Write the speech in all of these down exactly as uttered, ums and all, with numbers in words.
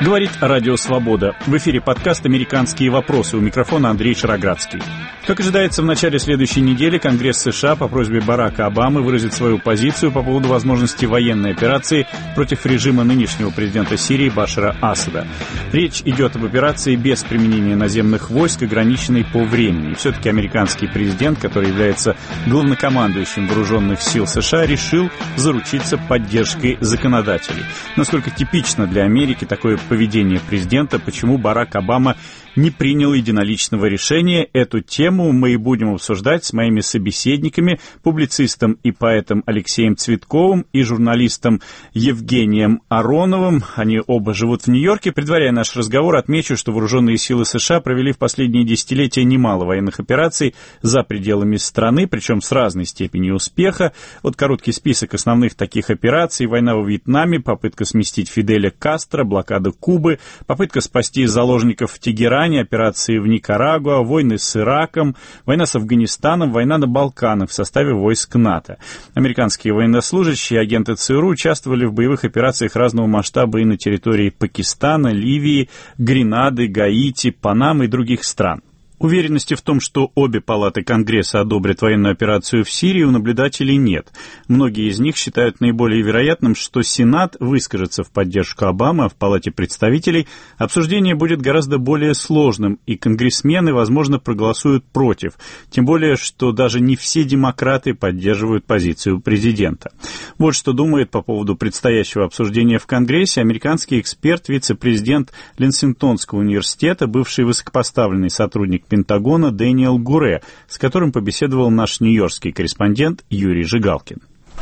Говорит Радио Свобода. В эфире подкаст «Американские вопросы». У микрофона Андрей Шароградский. Как ожидается, в начале следующей недели Конгресс США по просьбе Барака Обамы выразит свою позицию по поводу возможности военной операции против режима нынешнего президента Сирии Башара Асада. Речь идет об операции без применения наземных войск, ограниченной по времени. И все-таки американский президент, который является главнокомандующим вооруженных сил США, решил заручиться поддержкой законодателей. Насколько типично для Америки такое поведение президента, почему Барак Обама не принял единоличного решения. Эту тему мы и будем обсуждать с моими собеседниками, публицистом и поэтом Алексеем Цветковым и журналистом Евгением Ароновым. Они оба живут в Нью-Йорке. Предваряя наш разговор, отмечу, что вооруженные силы США провели в последние десятилетия немало военных операций за пределами страны, причем с разной степенью успеха. Вот короткий список основных таких операций: война во Вьетнаме, попытка сместить Фиделя Кастро, блокада Кубы, попытка спасти заложников в Тегеране, операции в Никарагуа, войны с Ираком, война с Афганистаном, война на Балканах в составе войск НАТО. Американские военнослужащие и агенты ЦРУ участвовали в боевых операциях разного масштаба и на территории Пакистана, Ливии, Гренады, Гаити, Панамы и других стран. Уверенности в том, что обе палаты Конгресса одобрят военную операцию в Сирии, у наблюдателей нет. Многие из них считают наиболее вероятным, что Сенат выскажется в поддержку Обамы, а в Палате представителей обсуждение будет гораздо более сложным, и конгрессмены, возможно, проголосуют против. Тем более, что даже не все демократы поддерживают позицию президента. Вот что думает по поводу предстоящего обсуждения в Конгрессе американский эксперт, вице-президент Лексингтонского университета, бывший высокопоставленный сотрудник Пентагона Дэниел Гуре, с которым побеседовал наш нью-йоркский корреспондент Юрий Жигалкин.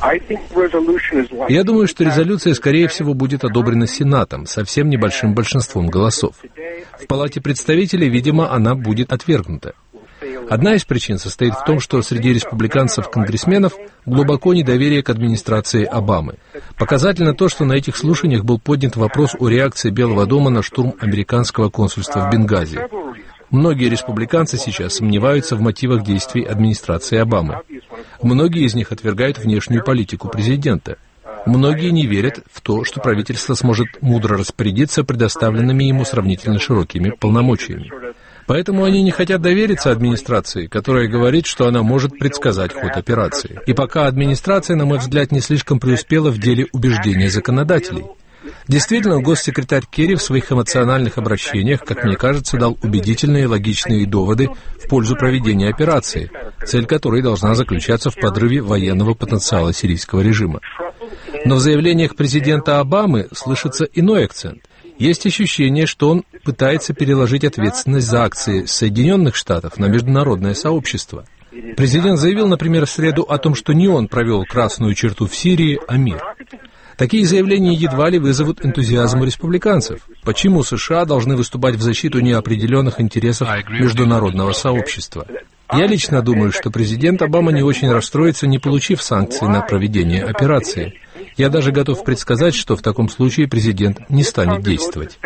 Я думаю, что резолюция, скорее всего, будет одобрена Сенатом совсем небольшим большинством голосов. В Палате представителей, видимо, она будет отвергнута. Одна из причин состоит в том, что среди республиканцев-конгрессменов глубоко недоверие к администрации Обамы. Показательно то, что на этих слушаниях был поднят вопрос о реакции Белого дома на штурм американского консульства в Бенгази. Многие республиканцы сейчас сомневаются в мотивах действий администрации Обамы. Многие из них отвергают внешнюю политику президента. Многие не верят в то, что правительство сможет мудро распорядиться предоставленными ему сравнительно широкими полномочиями. Поэтому они не хотят довериться администрации, которая говорит, что она может предсказать ход операции. И пока администрация, на мой взгляд, не слишком преуспела в деле убеждения законодателей. Действительно, госсекретарь Керри в своих эмоциональных обращениях, как мне кажется, дал убедительные и логичные доводы в пользу проведения операции, цель которой должна заключаться в подрыве военного потенциала сирийского режима. Но в заявлениях президента Обамы слышится иной акцент. Есть ощущение, что он пытается переложить ответственность за акции Соединенных Штатов на международное сообщество. Президент заявил, например, в среду о том, что не он провел красную черту в Сирии, а мир. Такие заявления едва ли вызовут энтузиазм у республиканцев. Почему США должны выступать в защиту неопределенных интересов международного сообщества? Я лично думаю, что президент Обама не очень расстроится, не получив санкции на проведение операции. Я даже готов предсказать, что в таком случае президент не станет действовать.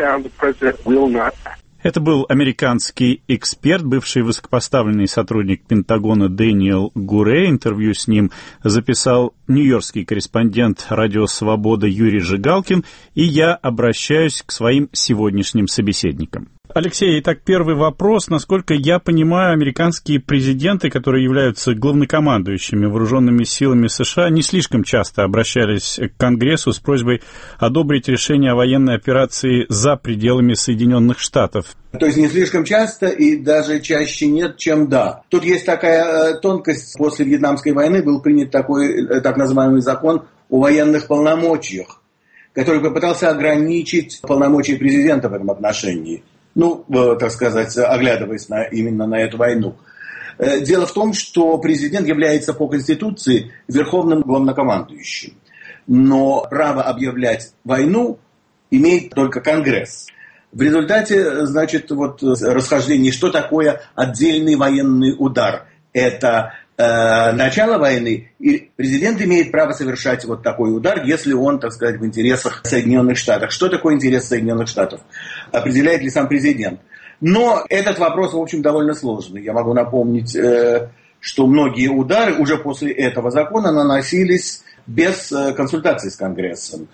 Это был американский эксперт, бывший высокопоставленный сотрудник Пентагона Дэниел Гуре. Интервью с ним записал нью-йоркский корреспондент «Радио Свобода» Юрий Жигалкин. И я обращаюсь к своим сегодняшним собеседникам. Алексей, итак, первый вопрос. Насколько я понимаю, американские президенты, которые являются главнокомандующими вооруженными силами США, не слишком часто обращались к Конгрессу с просьбой одобрить решение о военной операции за пределами Соединенных Штатов. То есть не слишком часто и даже чаще нет, чем да. Тут есть такая тонкость. После Вьетнамской войны был принят такой так называемый закон о военных полномочиях, который попытался ограничить полномочия президента в этом отношении. Ну, так сказать, оглядываясь на, именно на эту войну. Дело в том, что президент является по Конституции верховным главнокомандующим. Но право объявлять войну имеет только Конгресс. В результате, значит, вот расхождение, что такое отдельный военный удар. Это э, начало войны, и президент имеет право совершать вот такой удар, если он, так сказать, в интересах Соединенных Штатов. Что такое интерес Соединенных Штатов? Определяет ли сам президент? Но этот вопрос, в общем, довольно сложный. Я могу напомнить, э, что многие удары уже после этого закона наносились без консультации с Конгрессом.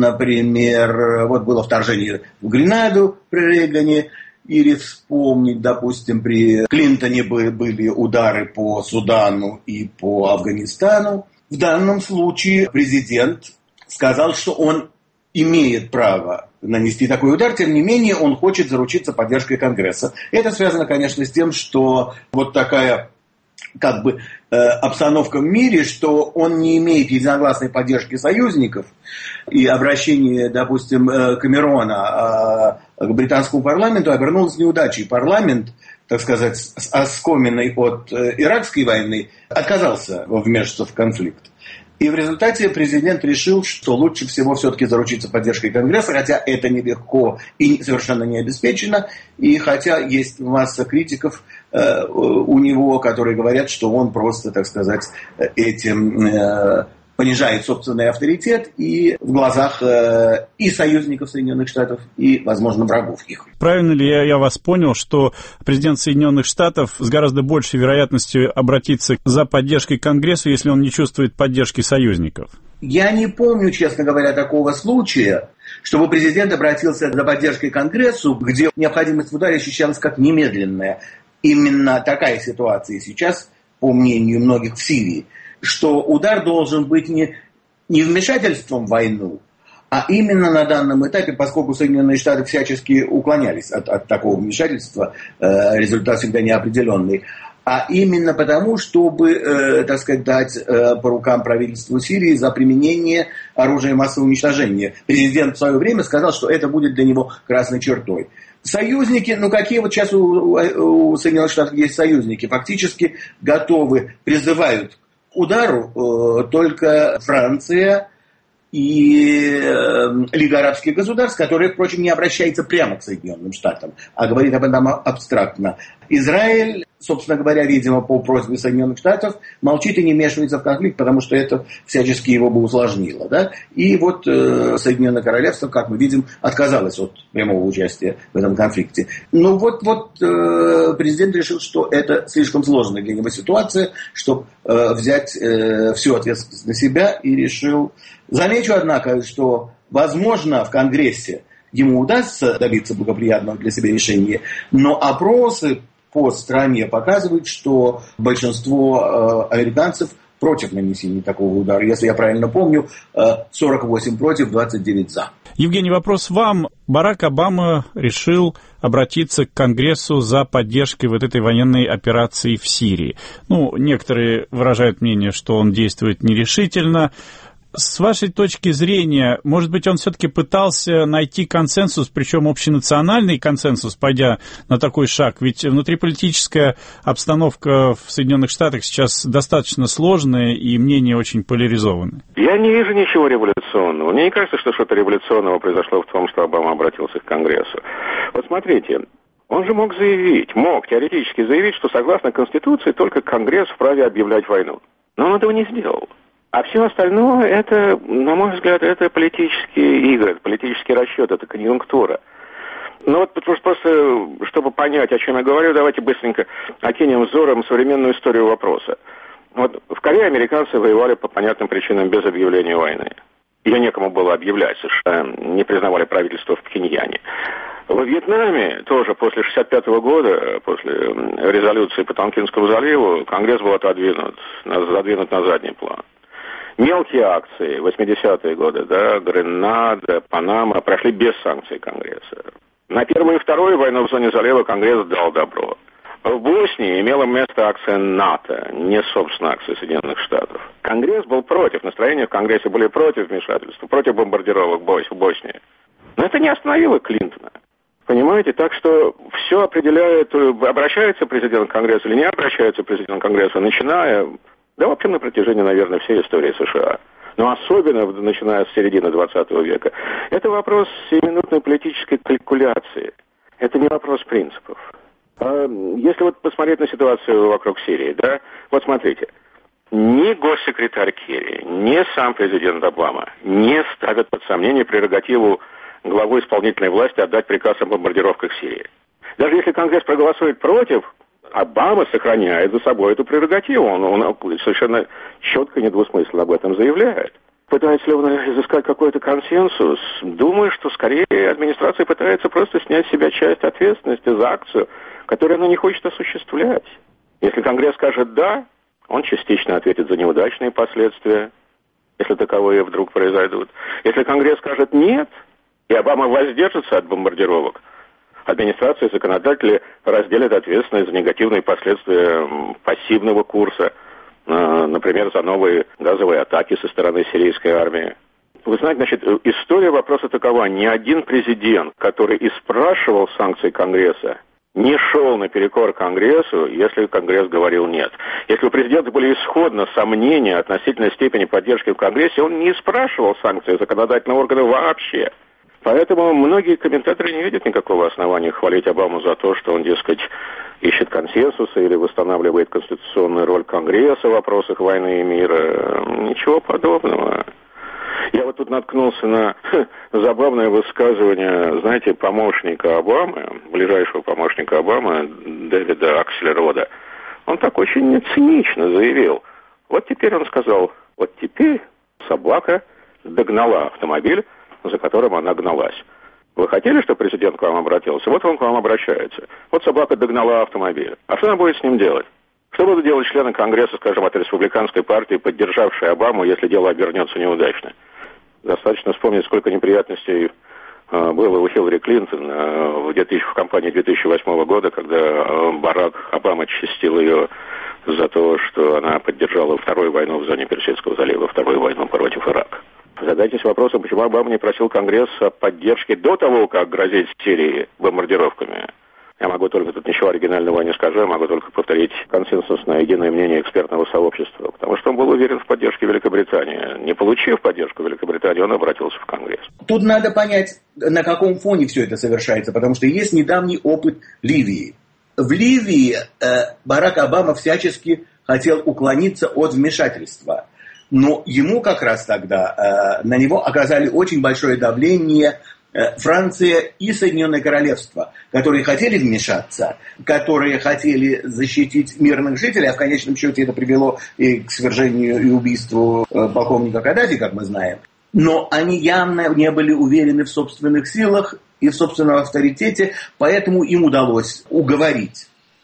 Например, вот было вторжение в Гренаду при Рейгане, или вспомнить, допустим, при Клинтоне были удары по Судану и по Афганистану. В данном случае президент сказал, что он имеет право нанести такой удар, тем не менее он хочет заручиться поддержкой Конгресса. Это связано, конечно, с тем, что вот такая как бы э, обстановка в мире, что он не имеет единогласной поддержки союзников, и обращение, допустим, э, Камерона э, к британскому парламенту обернулось неудачей. Парламент, так сказать, с оскоминой от э, иракской войны, отказался вмешиваться в конфликт. И в результате президент решил, что лучше всего все-таки заручиться поддержкой Конгресса, хотя это нелегко и совершенно не обеспечено. И хотя есть масса критиков э, у него, которые говорят, что он просто, так сказать, этим э, понижает собственный авторитет и в глазах э, и союзников Соединенных Штатов, и, возможно, врагов их. Правильно ли я, я вас понял, что президент Соединенных Штатов с гораздо большей вероятностью обратится за поддержкой к Конгрессу, если он не чувствует поддержки союзников? Я не помню, честно говоря, такого случая, чтобы президент обратился за поддержкой к Конгрессу, где необходимость в ударе ощущалась как немедленная. Именно такая ситуация сейчас, по мнению многих, в Сирии, что удар должен быть не, не вмешательством в войну, а именно на данном этапе, поскольку Соединенные Штаты всячески уклонялись от, от такого вмешательства, э, результат всегда неопределенный, а именно потому, чтобы, э, так сказать, дать э, по рукам правительству Сирии за применение оружия массового уничтожения. Президент в свое время сказал, что это будет для него красной чертой. Союзники, ну какие вот сейчас у, у Соединенных Штатов есть союзники, фактически готовы, призывают к удару э, только Франция и э, Лига арабских государств, которая, впрочем, не обращается прямо к Соединенным Штатам, а говорит об этом абстрактно. Израиль, собственно говоря, видимо, по просьбе Соединенных Штатов, молчит и не вмешивается в конфликт, потому что это всячески его бы усложнило. Да? И вот э, Соединенное Королевство, как мы видим, отказалось от прямого участия в этом конфликте. Ну вот, вот э, президент решил, что это слишком сложная для него ситуация, чтобы э, взять э, всю ответственность на себя, и решил... Замечу, однако, что, возможно, в Конгрессе ему удастся добиться благоприятного для себя решения, но опросы по стране показывают, что большинство э, американцев против нанесения такого удара. Если я правильно помню, э, сорок восемь против, двадцать девять за. Евгений, вопрос вам. Барак Обама решил обратиться к Конгрессу за поддержкой вот этой военной операции в Сирии. Ну, некоторые выражают мнение, что он действует нерешительно. С вашей точки зрения, может быть, он все-таки пытался найти консенсус, причем общенациональный консенсус, пойдя на такой шаг? Ведь внутриполитическая обстановка в Соединенных Штатах сейчас достаточно сложная, и мнения очень поляризованы. Я не вижу ничего революционного. Мне не кажется, что что-то революционного произошло в том, что Обама обратился к Конгрессу. Вот смотрите, он же мог заявить, мог теоретически заявить, что согласно Конституции только Конгресс вправе объявлять войну. Но он этого не сделал. А все остальное, это, на мой взгляд, это политические игры, это политический расчет, это конъюнктура. Ну вот просто, чтобы понять, о чем я говорю, давайте быстренько окинем взором современную историю вопроса. Вот в Корее американцы воевали по понятным причинам без объявления войны. Ее некому было объявлять, США не признавали правительство в Пхеньяне. Во Вьетнаме тоже после шестьдесят пятого года, после резолюции по Тонкинскому заливу, Конгресс был отодвинут, задвинут на задний план. Мелкие акции, восьмидесятые годы, да, Гренада, Панама, прошли без санкций Конгресса. На первую и вторую войну в зоне залива Конгресс дал добро. В Боснии имела место акция НАТО, не, собственно, акция Соединенных Штатов. Конгресс был против, настроения в Конгрессе были против вмешательства, против бомбардировок в Боснии. Но это не остановило Клинтона. Понимаете, так что все определяет, обращается президент к Конгрессу или не обращается президент к Конгрессу, начиная... Да, вообще на протяжении, наверное, всей истории США. Но особенно, начиная с середины двадцатого века. Это вопрос сиюминутной политической калькуляции. Это не вопрос принципов. Если вот посмотреть на ситуацию вокруг Сирии, да, вот смотрите. Ни госсекретарь Керри, ни сам президент Обама не ставят под сомнение прерогативу главы исполнительной власти отдать приказ о бомбардировках Сирии. Даже если Конгресс проголосует против, Обама сохраняет за собой эту прерогативу. Он, он совершенно четко и недвусмысленно об этом заявляет. Пытается ли он изыскать какой-то консенсус? Думаю, что скорее администрация пытается просто снять с себя часть ответственности за акцию, которую она не хочет осуществлять. Если Конгресс скажет «да», он частично ответит за неудачные последствия, если таковые вдруг произойдут. Если Конгресс скажет «нет», и Обама воздержится от бомбардировок, администрация и законодатели разделят ответственность за негативные последствия пассивного курса, например, за новые газовые атаки со стороны сирийской армии. Вы знаете, значит, история вопроса такова. Ни один президент, который и спрашивал санкции Конгресса, не шел наперекор Конгрессу, если Конгресс говорил «нет». Если у президента были исходно сомнения относительно степени поддержки в Конгрессе, он не спрашивал санкции законодательного органа вообще. Поэтому многие комментаторы не видят никакого основания хвалить Обаму за то, что он, дескать, ищет консенсуса или восстанавливает конституционную роль Конгресса в вопросах войны и мира. Ничего подобного. Я вот тут наткнулся на ха, забавное высказывание, знаете, помощника Обамы, ближайшего помощника Обамы, Дэвида Аксельрода. Он так очень цинично заявил. Вот теперь он сказал, вот теперь собака догнала автомобиль, за которым она гналась. Вы хотели, чтобы президент к вам обратился? Вот он к вам обращается. Вот собака догнала автомобиль. А что она будет с ним делать? Что будут делать члены Конгресса, скажем, от республиканской партии, поддержавшие Обаму, если дело обернется неудачно? Достаточно вспомнить, сколько неприятностей э, было у Хиллари Клинтон э, в, две тысячи, в кампании две тысячи восьмого года, когда э, Барак Обама чистил ее за то, что она поддержала вторую войну в зоне Персидского залива, вторую войну против Ирака. Задайтесь вопросом, почему Обама не просил Конгресс о поддержке до того, как грозить Сирии бомбардировками. Я могу только, тут ничего оригинального не скажу, я могу только повторить консенсусное единое мнение экспертного сообщества, потому что он был уверен в поддержке Великобритании. Не получив поддержку Великобритании, он обратился в Конгресс. Тут надо понять, на каком фоне все это совершается, потому что есть недавний опыт Ливии. В Ливии э, Барак Обама всячески хотел уклониться от вмешательства. Но ему как раз тогда, э, на него оказали очень большое давление э, Франция и Соединенное Королевство, которые хотели вмешаться, которые хотели защитить мирных жителей, а в конечном счете это привело и к свержению и убийству э, полковника Каддафи, как мы знаем. Но они явно не были уверены в собственных силах и в собственном авторитете, поэтому им удалось уговорить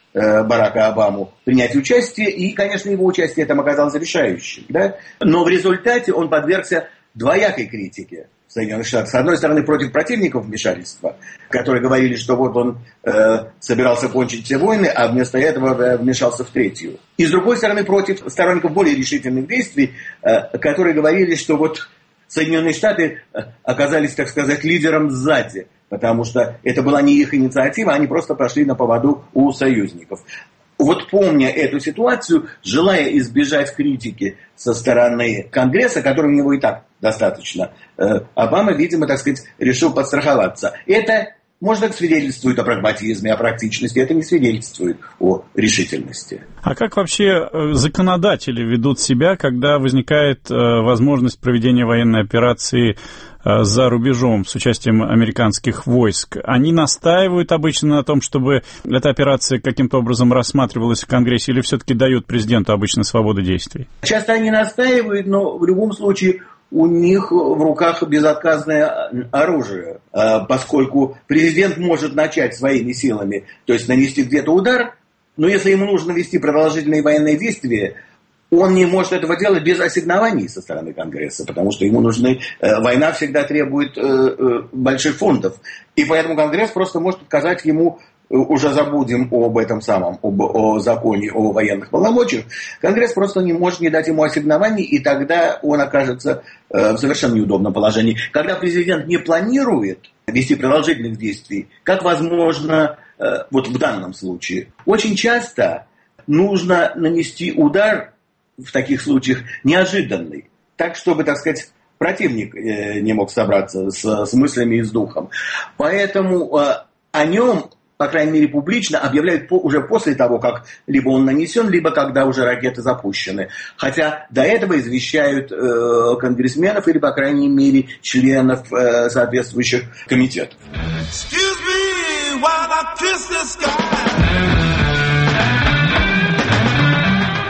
Барака Обаму принять участие, и, конечно, его участие там оказалось решающим. Да? Но в результате он подвергся двоякой критике в Соединенных Штатах. С одной стороны, против противников вмешательства, которые говорили, что вот он э, собирался кончить все войны, а вместо этого вмешался в третью. И, с другой стороны, против сторонников более решительных действий, э, которые говорили, что вот Соединенные Штаты оказались, так сказать, лидером сзади, потому что это была не их инициатива, они просто пошли на поводу у союзников. Вот помня эту ситуацию, желая избежать критики со стороны Конгресса, которой у него и так достаточно, Обама, видимо, так сказать, решил подстраховаться. Это, может, это свидетельствует о прагматизме, о практичности, это не свидетельствует о решительности. А как вообще законодатели ведут себя, когда возникает возможность проведения военной операции за рубежом с участием американских войск? Они настаивают обычно на том, чтобы эта операция каким-то образом рассматривалась в Конгрессе, или все-таки дают президенту обычно свободу действий? Часто они настаивают, но в любом случае у них в руках безотказное оружие, поскольку президент может начать своими силами, то есть нанести где-то удар, но если ему нужно вести продолжительные военные действия, он не может этого делать без ассигнований со стороны Конгресса, потому что ему нужны... Э, война всегда требует э, э, больших фондов. И поэтому Конгресс просто может отказать ему, э, уже забудем об этом самом, об, о законе о военных полномочиях. Конгресс просто не может не дать ему ассигнований, и тогда он окажется э, в совершенно неудобном положении. Когда президент не планирует вести продолжительных действий, как возможно э, вот в данном случае, очень часто нужно нанести удар в таких случаях неожиданный, так, чтобы, так сказать, противник э, не мог собраться с, с мыслями и с духом. Поэтому э, о нем, по крайней мере, публично объявляют по, уже после того, как либо он нанесен, либо когда уже ракеты запущены. Хотя до этого извещают э, конгрессменов или, по крайней мере, членов э, соответствующих комитетов. Excuse me, while I kiss the sky.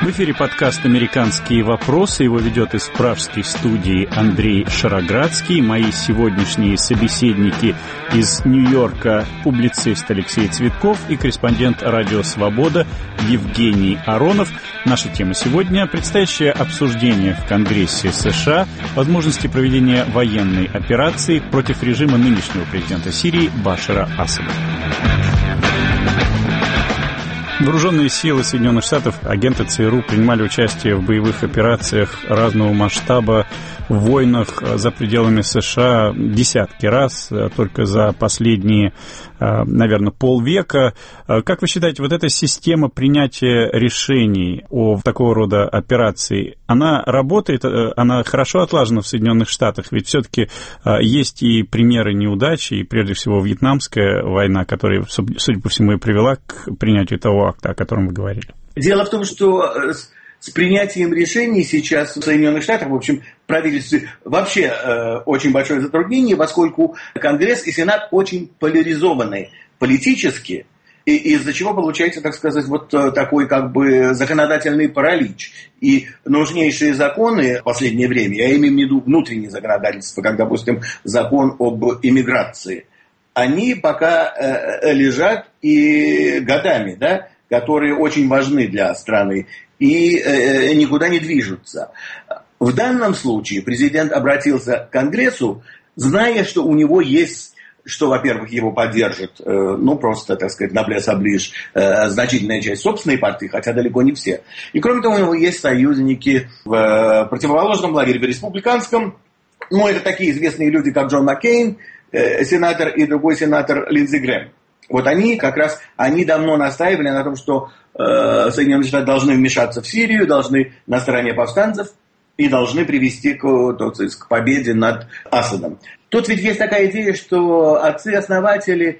В эфире подкаст «Американские вопросы». Его ведет из пражской студии Андрей Шароградский. Мои сегодняшние собеседники из Нью-Йорка — публицист Алексей Цветков и корреспондент «Радио Свобода» Евгений Аронов. Наша тема сегодня — предстоящее обсуждение в Конгрессе США возможности проведения военной операции против режима нынешнего президента Сирии Башара Асада. Вооруженные силы Соединенных Штатов, агенты ЦРУ принимали участие в боевых операциях разного масштаба, в войнах за пределами США десятки раз, только за последние, наверное, полвека. Как вы считаете, вот эта система принятия решений о такого рода операции, она работает, она хорошо отлажена в Соединенных Штатах? Ведь все-таки есть и примеры неудачи, и прежде всего Вьетнамская война, которая, судя по всему, и привела к принятию того акта, о котором вы говорили. Дело в том, что с принятием решений сейчас в Соединенных Штатах, в общем, в правительстве вообще э, очень большое затруднение, поскольку Конгресс и Сенат очень поляризованы политически, и, из-за чего получается, так сказать, вот такой как бы законодательный паралич. И нужнейшие законы в последнее время, я имею в виду внутреннее законодательство, как, допустим, закон об иммиграции, они пока э, лежат и годами, да, которые очень важны для страны, и э, никуда не движутся. В данном случае президент обратился к Конгрессу, зная, что у него есть, что, во-первых, его поддержит, э, ну, просто, так сказать, наблес-оближ, э, значительная часть собственной партии, хотя далеко не все. И, кроме того, у него есть союзники в э, противоположном лагере, в республиканском. Ну, это такие известные люди, как Джон Маккейн, э, сенатор, и другой сенатор Линдзи Грэм. Вот они как раз, они давно настаивали на том, что э, Соединенные Штаты должны вмешаться в Сирию, должны на стороне повстанцев и должны привести к, к победе над Асадом. Тут ведь есть такая идея, что отцы-основатели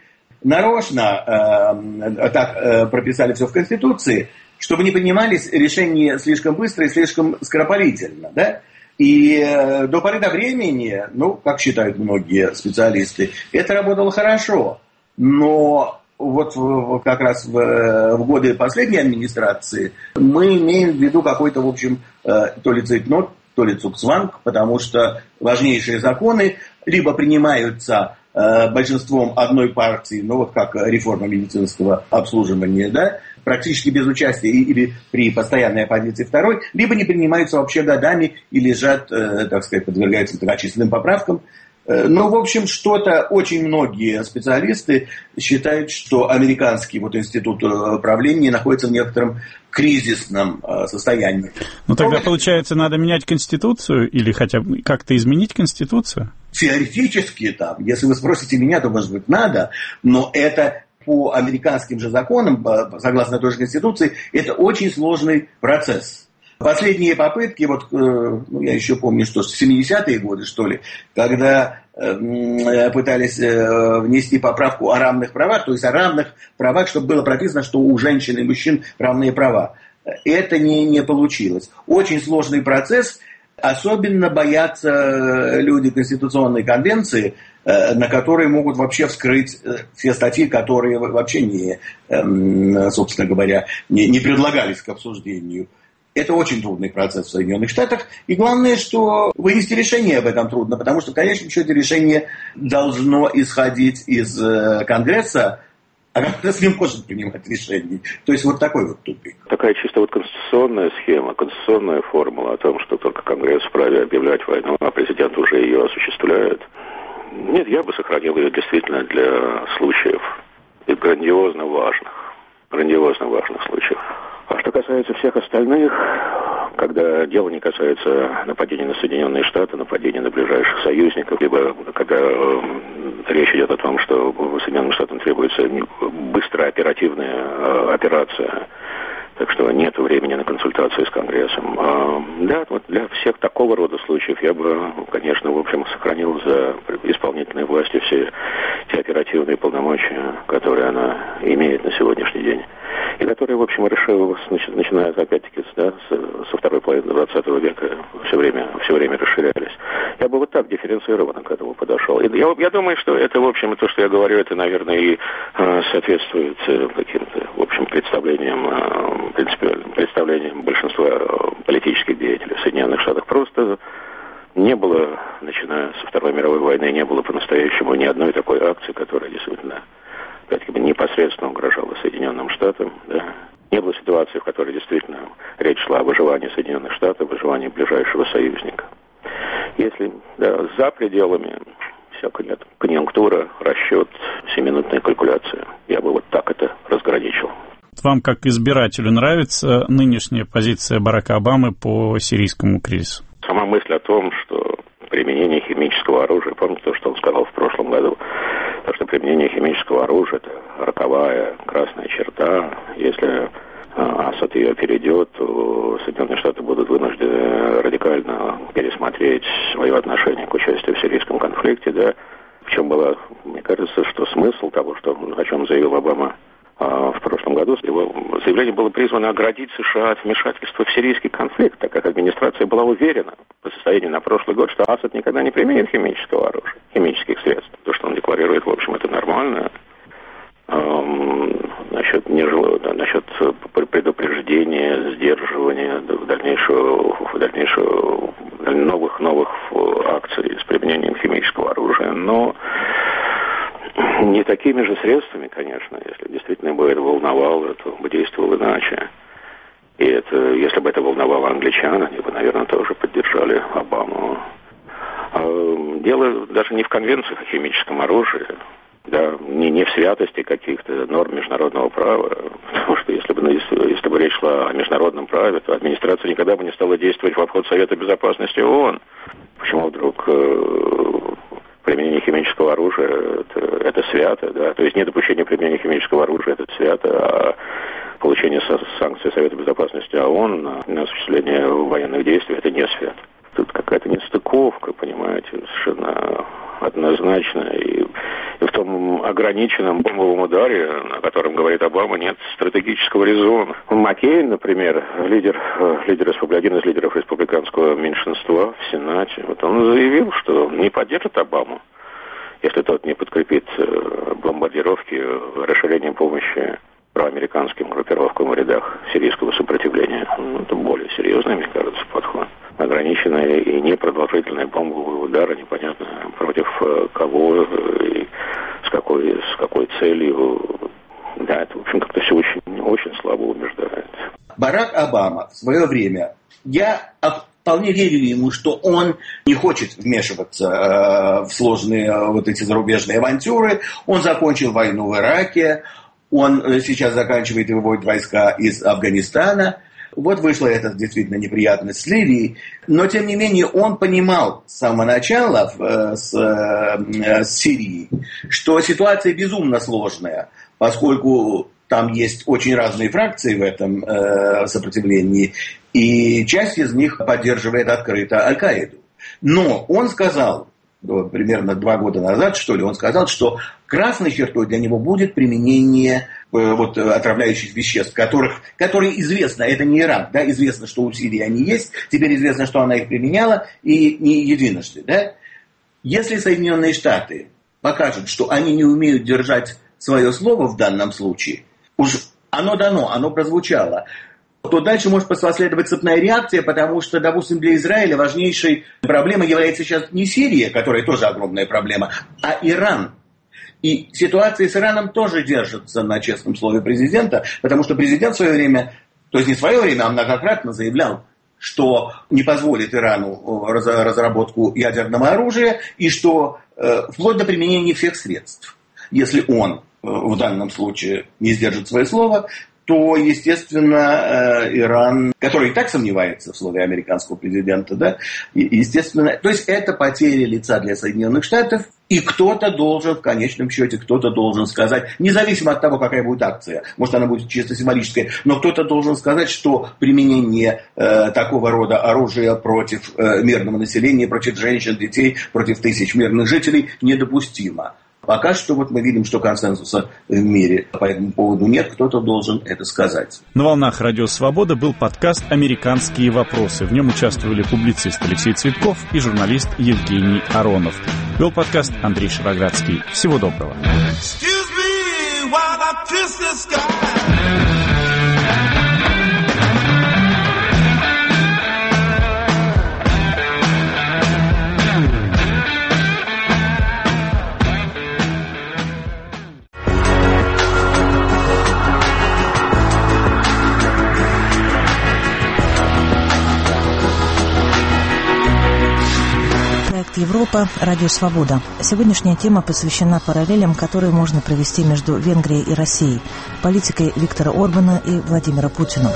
нарочно э, так э, прописали все в Конституции, чтобы не принимались решения слишком быстро и слишком скоропалительно, да? И э, до поры до времени, ну, как считают многие специалисты, это работало хорошо. Но вот как раз в, в годы последней администрации мы имеем в виду какой-то, в общем, то ли цейтнот, то ли цукцванг, потому что важнейшие законы либо принимаются э, большинством одной партии, ну вот как реформа медицинского обслуживания, да, практически без участия или при постоянной оппозиции второй, либо не принимаются вообще годами и лежат, э, так сказать, подвергаются многочисленным поправкам. Ну, в общем, что-то очень многие специалисты считают, что американский вот институт правления находится в некотором кризисном состоянии. Ну, тогда, получается, надо менять Конституцию или хотя бы как-то изменить Конституцию? Теоретически, там, если вы спросите меня, то, может быть, надо, но это по американским же законам, согласно той же Конституции, это очень сложный процесс. Последние попытки, вот, ну, я еще помню, что в семидесятые годы, что ли, когда э, пытались э, внести поправку о равных правах, то есть о равных правах, чтобы было прописано, что у женщин и мужчин равные права. Это не, не получилось. Очень сложный процесс, особенно боятся люди Конституционной конвенции, э, на которые могут вообще вскрыть э, все статьи, которые вообще не, э, собственно говоря, не, не предлагались к обсуждению. Это очень трудный процесс в Соединенных Штатах. И главное, что вынести решение об этом трудно, потому что в конечном счете решение должно исходить из Конгресса, а Конгресс не может принимать решений. То есть вот такой вот тупик. Такая чисто вот конституционная схема, конституционная формула о том, что только Конгресс вправе объявлять войну, а президент уже ее осуществляет. Нет, я бы сохранил ее действительно для случаев и грандиозно важных, грандиозно важных случаев. А что касается всех остальных, когда дело не касается нападения на Соединенные Штаты, нападения на ближайших союзников, либо когда э, речь идет о том, что Соединенным Штатам требуется быстрая оперативная э, операция, так что нет времени на консультации с Конгрессом. А, да, вот для всех такого рода случаев я бы, конечно, в общем, сохранил за исполнительной властью все те оперативные полномочия, которые она имеет на сегодняшний день. И которые, в общем, решилась, начиная, опять-таки, да, со второй половины двадцатого века, все время, все время расширялись. Я бы вот так дифференцированно к этому подошел. И я, я думаю, что это, в общем, то, что я говорю, это, наверное, и э, соответствует э, каким-то, в общем, представлениям э, принципиальным представлениям большинства политических деятелей в Соединенных Штатах. Просто не было, начиная со Второй мировой войны, не было по-настоящему ни одной такой акции, которая действительно, опять-таки, непосредственно угрожала Соединенным Штатам. Да. Не было ситуации, в которой действительно речь шла о выживании Соединенных Штатов, выживании ближайшего союзника. Если да, за пределами всякой нет конъюнктура, расчет, семиминутная калькуляция, я бы вот так это разграничил. Вам, как избирателю, нравится нынешняя позиция Барака Обамы по сирийскому кризису? Сама мысль о том, что применение химического оружия, помните то, что он сказал в прошлом году, то, что применение химического оружия – это роковая красная черта. Если Асад ее перейдет, то Соединенные Штаты будут вынуждены радикально пересмотреть свое отношение к участию в сирийском конфликте. Да. В чем было, мне кажется, что смысл того, что, о чем заявил Обама в прошлом году, его заявление было призвано оградить США от вмешательства в сирийский конфликт, так как администрация была уверена по состоянию на прошлый год, что Асад никогда не применит химического оружия, химических средств. То, что он декларирует, в общем, это нормально. Насчет, нежел... да, насчет предупреждения, сдерживания в дальнейшую, в дальнейшую новых, новых акций с применением химического оружия. Но не такими же средствами, конечно. Если действительно бы это волновало, то бы действовал иначе. И это, если бы это волновало англичан, они бы, наверное, тоже поддержали Обаму. А дело даже не в конвенциях о химическом оружии, да, не, не в святости каких-то норм международного права, потому что если бы, если бы речь шла о международном праве, то администрация никогда бы не стала действовать в обход Совета Безопасности ООН. Почему вдруг э, применение химического оружия это, это свято, да, то есть недопущение применения химического оружия это свято, а получение санкций Совета Безопасности ООН на, на осуществление военных действий это не свято. Тут какая-то нестыковка, понимаете, совершенно однозначно. И, и в том ограниченном бомбовом ударе, о котором говорит Обама, нет стратегического резона. Маккейн, например, лидер, лидер республик, один из лидеров республиканского меньшинства в Сенате, вот он заявил, что не поддержит Обаму, если тот не подкрепит бомбардировки расширением помощи проамериканским группировкам в рядах сирийского сопротивления. Ну, это более серьезный, мне кажется, подход. Ограниченные и непродолжительные бомбовые удары, непонятно против кого и с какой, с какой целью. Да, это, в общем, как-то все очень, очень слабо убеждает. Барак Обама в свое время, я вполне верю ему, что он не хочет вмешиваться э, в сложные э, вот эти зарубежные авантюры. Он закончил войну в Ираке, он сейчас заканчивает и выводит войска из Афганистана. Вот вышла эта действительно неприятность с Ливией. Но, тем не менее, он понимал с самого начала э, с, э, с Сирией, что ситуация безумно сложная, поскольку там есть очень разные фракции в этом э, сопротивлении, и часть из них поддерживает открыто Аль-Каиду. Но он сказал, примерно два года назад, что ли, он сказал, что красной чертой для него будет применение э, вот, отравляющих веществ, которых, которые известно, это не Иран, да, известно, что у Сирии они есть, теперь известно, что она их применяла, и не единожды, да. Если Соединенные Штаты покажут, что они не умеют держать свое слово в данном случае, уж оно дано, оно прозвучало, то дальше может последовать цепная реакция, потому что, допустим, для Израиля важнейшей проблемой является сейчас не Сирия, которая тоже огромная проблема, а Иран. И ситуация с Ираном тоже держится на честном слове президента, потому что президент в свое время, то есть не в свое время, а многократно заявлял, что не позволит Ирану разработку ядерного оружия и что э, вплоть до применения всех средств. Если он э, в данном случае не сдержит свое слово, то, естественно, Иран, который и так сомневается в слове американского президента, да, естественно, то есть это потеря лица для Соединенных Штатов, и кто-то должен, в конечном счете, кто-то должен сказать, независимо от того, какая будет акция, может, она будет чисто символическая, но кто-то должен сказать, что применение э, такого рода оружия против э, мирного населения, против женщин, детей, против тысяч мирных жителей недопустимо. Пока что вот мы видим, что консенсуса в мире по этому поводу нет, кто-то должен это сказать. На волнах Радио Свобода был подкаст «Американские вопросы». В нем участвовали публицист Алексей Цветков и журналист Евгений Аронов. Вел подкаст Андрей Шароградский. Всего доброго. Excuse me while I kiss the sky. Подкаст «Европа. Радио Свобода». Сегодняшняя тема посвящена параллелям, которые можно провести между Венгрией и Россией, политикой Виктора Орбана и Владимира Путина.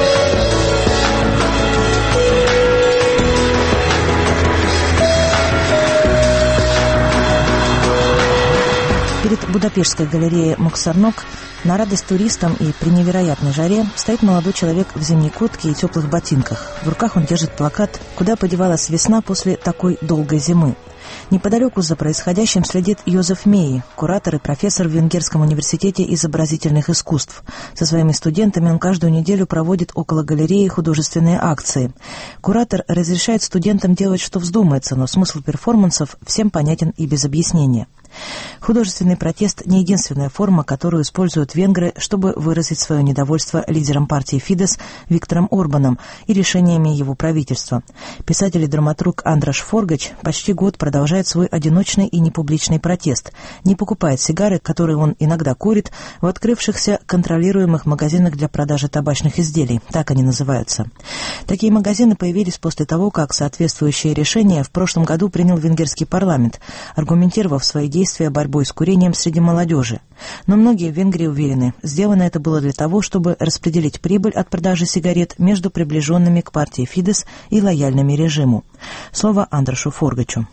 Перед Будапештской галереей Моксарнок на радость туристам и при невероятной жаре стоит молодой человек в зимней куртке и теплых ботинках. В руках он держит плакат «Куда подевалась весна после такой долгой зимы?». Неподалеку за происходящим следит Йозеф Мейи, куратор и профессор в Венгерском университете изобразительных искусств. Со своими студентами он каждую неделю проводит около галереи художественные акции. Куратор разрешает студентам делать, что вздумается, но смысл перформансов всем понятен и без объяснения. Художественный протест – не единственная форма, которую используют венгры, чтобы выразить свое недовольство лидером партии Фидес Виктором Орбаном и решениями его правительства. Писатель и драматург Андраш Форгач почти год продолжает свой одиночный и непубличный протест. Не покупает сигары, которые он иногда курит, в открывшихся контролируемых магазинах для продажи табачных изделий. Так они называются. Такие магазины появились после того, как соответствующее решение в прошлом году принял венгерский парламент, аргументировав свои действия борьбой с курением среди молодежи. Но многие в Венгрии уверены, сделано это было для того, чтобы распределить прибыль от продажи сигарет между приближенными к партии Фидес и лояльными режиму. Слово Андрашу Форгачу.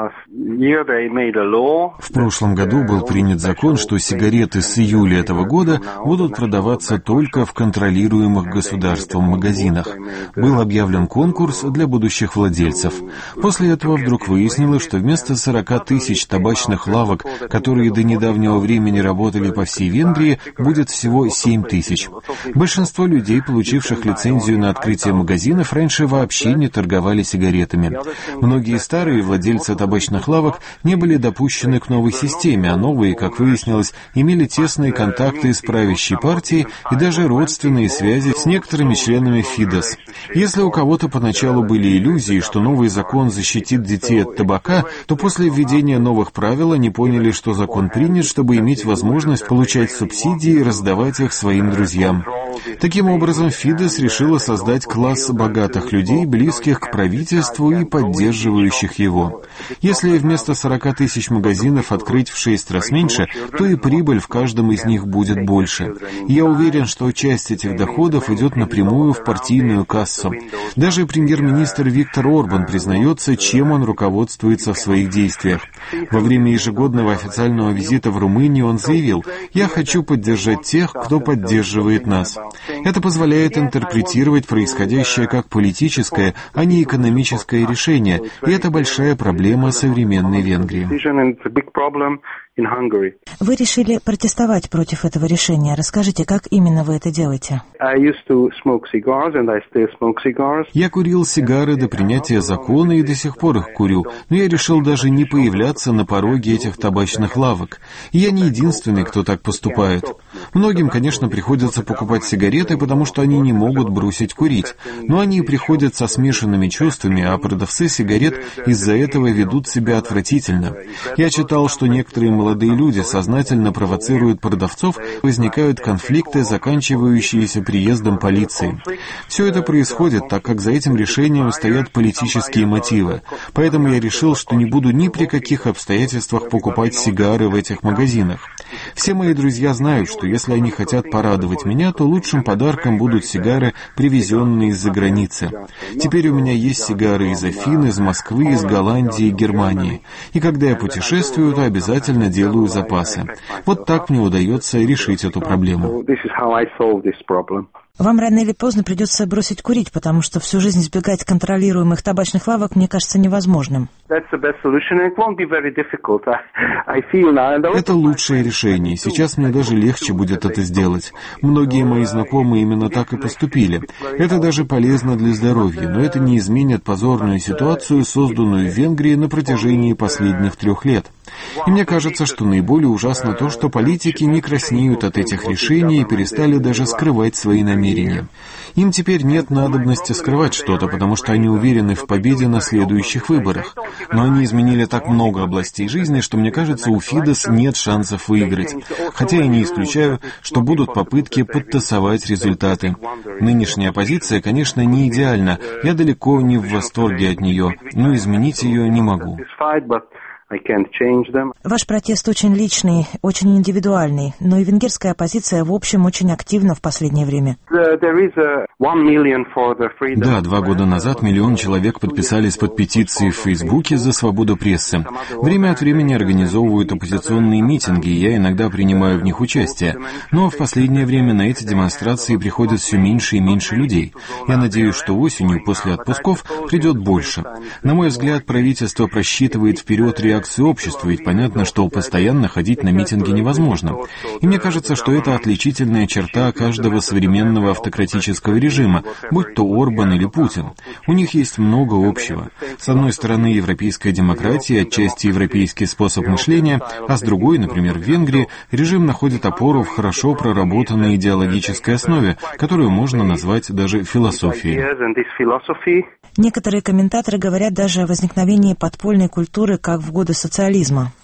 В прошлом году был принят закон, что сигареты с июля этого года будут продаваться только в контролируемых государством магазинах. Был объявлен конкурс для будущих владельцев. После этого вдруг выяснилось, что вместо сорока тысяч табачных лавок, которые до недавнего времени работали по всей Венгрии, будет всего семь тысяч. Большинство людей, получивших лицензию на открытие магазинов, раньше вообще не торговали сигаретами. Многие старые владельцы табачных лавок не были допущены к новой системе, а новые, как выяснилось, имели тесные контакты с правящей партией и даже родственные связи с некоторыми членами Фидес. Если у кого-то поначалу были иллюзии, что новый закон защитит детей от табака, то после введения новых правил они поняли, что закон принят, чтобы иметь возможность получать субсидии и раздавать их своим друзьям. Таким образом, Фидес решила создать класс богатых людей, близких к правительству и поддерживающих его. Если вместо сорока тысяч магазинов открыть в шесть раз меньше, то и прибыль в каждом из них будет больше. И я уверен, что часть этих доходов идет напрямую в партийную кассу. Даже премьер-министр Виктор Орбан признается, чем он руководствуется в своих действиях. Во время ежегодного официального визита в Румынию он заявил: «Я хочу поддержать тех, кто поддерживает нас». Это позволяет интерпретировать происходящее как политическое, а не экономическое решение, и это большая проблема современной Венгрии. Вы решили протестовать против этого решения. Расскажите, как именно вы это делаете? Я курил сигары до принятия закона и до сих пор их курю, но я решил даже не появляться на пороге этих табачных лавок. И я не единственный, кто так поступает. Многим, конечно, приходится покупать сигареты, потому что они не могут бросить курить. Но они приходят со смешанными чувствами, а продавцы сигарет из-за этого ведут себя отвратительно. Я читал, что некоторые молодые люди сознательно провоцируют продавцов, возникают конфликты, заканчивающиеся приездом полиции. Все это происходит, так как за этим решением стоят политические мотивы. Поэтому я решил, что не буду ни при каких обстоятельствах покупать сигары в этих магазинах. Все мои друзья знают, что если они хотят порадовать меня, то лучшим подарком будут сигары, привезенные из-за границы. Теперь у меня есть сигары из Афин, из Москвы, из Голландии, Германии. И когда я путешествую, то обязательно делаю запасы. Вот так мне удается решить эту проблему. Вам рано или поздно придется бросить курить, потому что всю жизнь избегать контролируемых табачных лавок мне кажется невозможным. Это лучшее решение. Сейчас мне даже легче будет это сделать. Многие мои знакомые именно так и поступили. Это даже полезно для здоровья, но это не изменит позорную ситуацию, созданную в Венгрии на протяжении последних трех лет. И мне кажется, что наиболее ужасно то, что политики не краснеют от этих решений и перестали даже скрывать свои намерения. Им теперь нет надобности скрывать что-то, потому что они уверены в победе на следующих выборах. Но они изменили так много областей жизни, что, мне кажется, у Фидес нет шансов выиграть. Хотя я не исключаю, что будут попытки подтасовать результаты. Нынешняя оппозиция, конечно, не идеальна. Я далеко не в восторге от нее, но изменить ее не могу. Ваш протест очень личный, очень индивидуальный, но и венгерская оппозиция в общем очень активна в последнее время. Да, два года назад миллион человек подписались под петицией в Фейсбуке за свободу прессы. Время от времени организовывают оппозиционные митинги, и я иногда принимаю в них участие. Но в последнее время на эти демонстрации приходит все меньше и меньше людей. Я надеюсь, что осенью, после отпусков, придет больше. На мой взгляд, правительство просчитывает вперед реакцию общества, ведь понятно, что постоянно ходить на митинги невозможно. И мне кажется, что это отличительная черта каждого современного автократического режима, будь то Орбан или Путин. У них есть много общего. С одной стороны, европейская демократия, отчасти европейский способ мышления, а с другой, например, в Венгрии, режим находит опору в хорошо проработанной идеологической основе, которую можно назвать даже философией. Некоторые комментаторы говорят даже о возникновении подпольной культуры, как в годы социализма.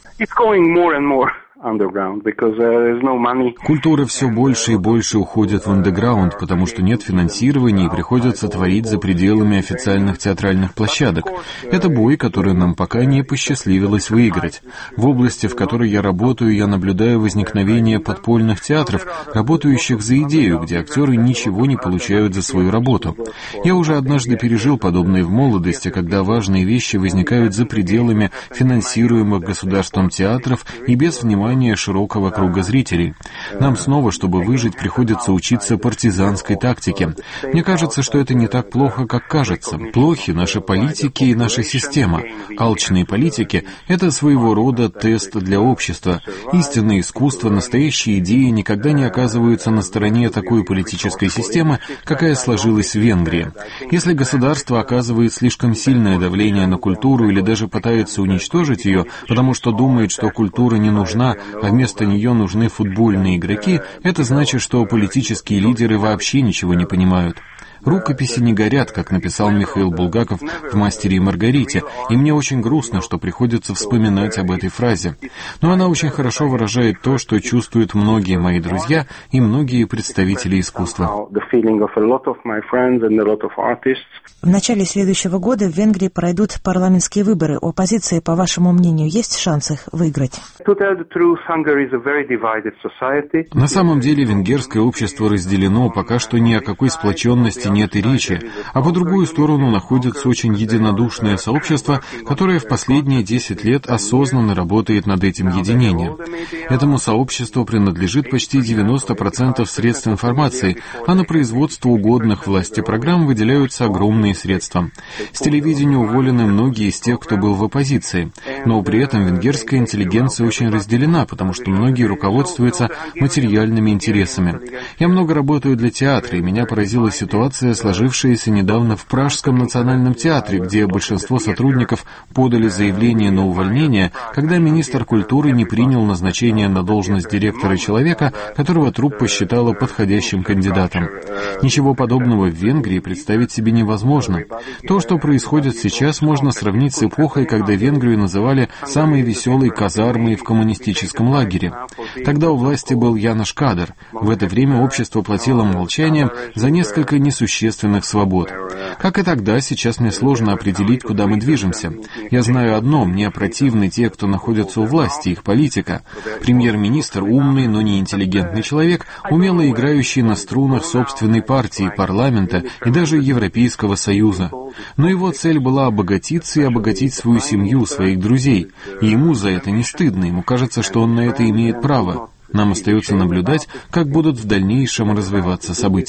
Культура все больше и больше уходит в андеграунд, потому что нет финансирования и приходится творить за пределами официальных театральных площадок. Это бой, который нам пока не посчастливилось выиграть. В области, в которой я работаю, я наблюдаю возникновение подпольных театров, работающих за идею, где актеры ничего не получают за свою работу. Я уже однажды пережил подобное в молодости, когда важные вещи возникают за пределами финансируемых государством театров и без внимания широкого круга зрителей. Нам снова, чтобы выжить, приходится учиться партизанской тактике. Мне кажется, что это не так плохо, как кажется. Плохи наши политики и наша система. Алчные политики — это своего рода тест для общества. Истинное искусство, настоящие идеи никогда не оказываются на стороне такой политической системы, какая сложилась в Венгрии. Если государство оказывает слишком сильное давление на культуру или даже пытается уничтожить ее, потому что думает, что культура не нужна, а вместо нее нужны футбольные игроки, это значит, что политические лидеры вообще ничего не понимают. Рукописи не горят, как написал Михаил Булгаков в «Мастере и Маргарите», и мне очень грустно, что приходится вспоминать об этой фразе. Но она очень хорошо выражает то, что чувствуют многие мои друзья и многие представители искусства. В начале следующего года в Венгрии пройдут парламентские выборы. У оппозиции, по вашему мнению, есть шанс их выиграть? На самом деле венгерское общество разделено, пока что ни о какой сплоченности нет и речи, а по другую сторону находится очень единодушное сообщество, которое в последние десять лет осознанно работает над этим единением. Этому сообществу принадлежит почти девяносто процентов средств информации, а на производство угодных власти программ выделяются огромные средства. С телевидения уволены многие из тех, кто был в оппозиции, но при этом венгерская интеллигенция очень разделена, потому что многие руководствуются материальными интересами. Я много работаю для театра, и меня поразила ситуация, сложившаяся недавно в Пражском национальном театре, где большинство сотрудников подали заявление на увольнение, когда министр культуры не принял назначение на должность директора человека, которого труппа считала подходящим кандидатом. Ничего подобного в Венгрии представить себе невозможно. То, что происходит сейчас, можно сравнить с эпохой, когда Венгрию называли самой веселой казармой в коммунистическом лагере. Тогда у власти был Янош Кадер. В это время общество платило молчанием за несколько несущественных свобод. Как и тогда, сейчас мне сложно определить, куда мы движемся. Я знаю одно, мне противны те, кто находится у власти, их политика. Премьер-министр — умный, но не интеллигентный человек, умело играющий на струнах собственной партии, парламента и даже Европейского Союза. Но его цель была обогатиться и обогатить свою семью, своих друзей. И ему за это не стыдно, ему кажется, что он на это имеет право. Нам остается наблюдать, как будут в дальнейшем развиваться события.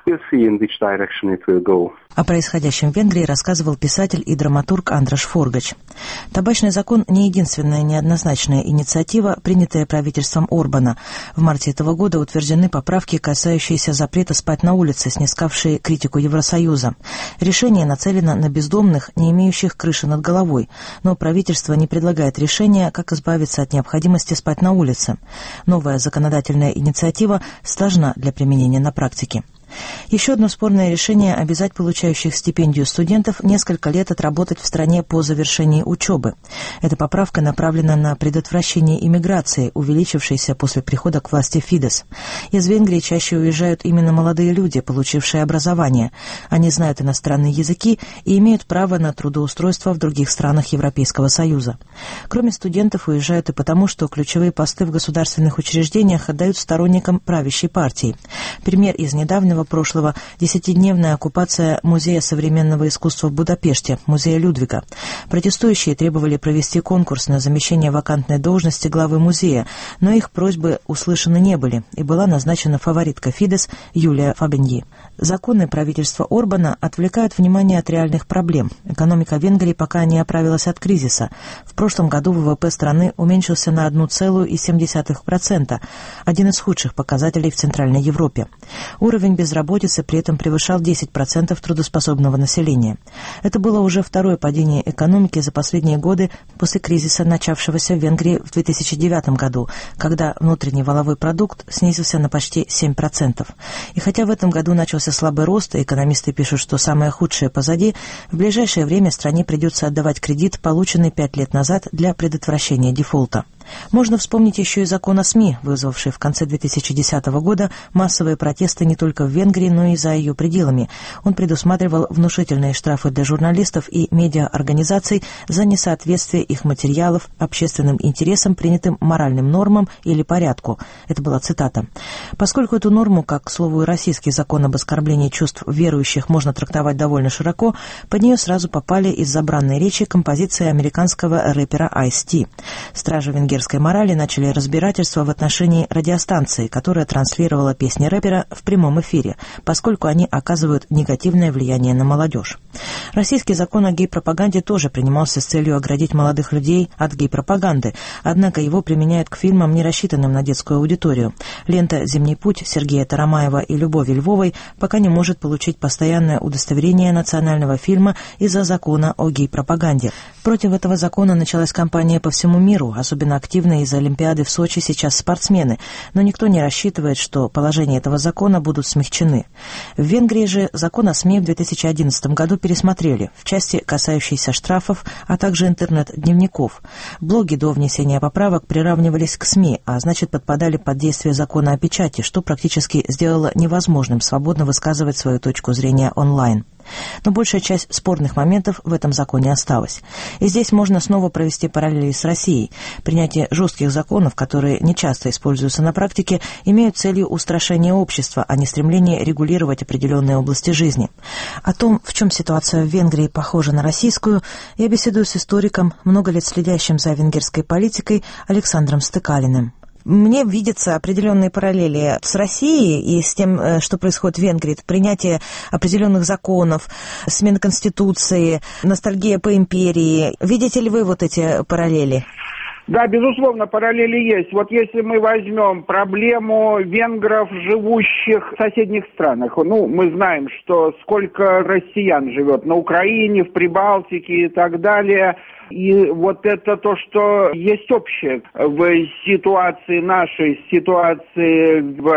we'll see in which direction it will go. О происходящем в Венгрии рассказывал писатель и драматург Андраш Форгач. Табачный закон – не единственная неоднозначная инициатива, принятая правительством Орбана. В марте этого года утверждены поправки, касающиеся запрета спать на улице, снискавшие критику Евросоюза. Решение нацелено на бездомных, не имеющих крыши над головой, но правительство не предлагает решения, как избавиться от необходимости спать на улице. Новая законодательная инициатива сложна для применения на практике. Еще одно спорное решение – обязать получающих стипендию студентов несколько лет отработать в стране по завершении учебы. Эта поправка направлена на предотвращение иммиграции, увеличившейся после прихода к власти Фидес. Из Венгрии чаще уезжают именно молодые люди, получившие образование. Они знают иностранные языки и имеют право на трудоустройство в других странах Европейского Союза. Кроме студентов, уезжают и потому, что ключевые посты в государственных учреждениях отдают сторонникам правящей партии. Пример из недавнего прошлого – десятидневная оккупация Музея современного искусства в Будапеште, музея Людвига. Протестующие требовали провести конкурс на замещение вакантной должности главы музея, но их просьбы услышаны не были, и была назначена фаворитка Фидес Юлия Фабеньи. Законы правительства Орбана отвлекают внимание от реальных проблем. Экономика Венгрии пока не оправилась от кризиса. В прошлом году ВВП страны уменьшился на одна целая семь десятых процента, один из худших показателей в Центральной Европе. Уровень безработицы при этом превышал десять процентов трудоспособного населения. Это было уже второе падение экономики за последние годы после кризиса, начавшегося в Венгрии в две тысячи девятом году, когда внутренний валовой продукт снизился на почти семь процентов. И хотя в этом году начался слабый рост, и экономисты пишут, что самое худшее позади, в ближайшее время стране придется отдавать кредит, полученный пять лет назад, для предотвращения дефолта. Можно вспомнить еще и закон о СМИ, вызвавший в конце две тысячи десятого года массовые протесты не только в Венгрии, но и за ее пределами. Он предусматривал внушительные штрафы для журналистов и медиаорганизаций за несоответствие их материалов общественным интересам, принятым моральным нормам или порядку. Это была цитата. Поскольку эту норму, как, к слову, и российский закон об оскорблении чувств верующих, можно трактовать довольно широко, под нее сразу попали из-за бранной речи композиции американского рэпера Ice-T. Стражи венгерской морали начали разбирательство в отношении радиостанции, которая транслировала песни рэпера в прямом эфире, поскольку они оказывают негативное влияние на молодежь. Российский закон о гей-пропаганде тоже принимался с целью оградить молодых людей от гей-пропаганды, однако его применяют к фильмам, не рассчитанным на детскую аудиторию. Лента «Зимний путь» Сергея Тарамаева и Любови Львовой пока не может получить постоянное удостоверение национального фильма из-за закона о гей-пропаганде. Против этого закона началась кампания по всему миру, особенно активно из-за Олимпиады в Сочи сейчас спортсмены, но никто не рассчитывает, что положения этого закона будут смягчены. В Венгрии же закон о СМИ в две тысячи одиннадцатом году пересмотрели в части, касающейся штрафов, а также интернет-дневников. Блоги до внесения поправок приравнивались к СМИ, а значит подпадали под действие закона о печати, что практически сделало невозможным свободно высказывать свою точку зрения онлайн. Но большая часть спорных моментов в этом законе осталась. И здесь можно снова провести параллели с Россией. Принятие жестких законов, которые нечасто используются на практике, имеют целью устрашения общества, а не стремление регулировать определенные области жизни. О том, в чем ситуация в Венгрии похожа на российскую, я беседую с историком, много лет следящим за венгерской политикой, Александром Стыкалиным. Мне видятся определенные параллели с Россией и с тем, что происходит в Венгрии. Это принятие определенных законов, смена конституции, ностальгия по империи. Видите ли вы вот эти параллели? Да, безусловно, параллели есть. Вот если мы возьмем проблему венгров, живущих в соседних странах, ну, мы знаем, что сколько россиян живет на Украине, в Прибалтике и так далее. И вот это то, что есть общее в ситуации нашей, ситуации в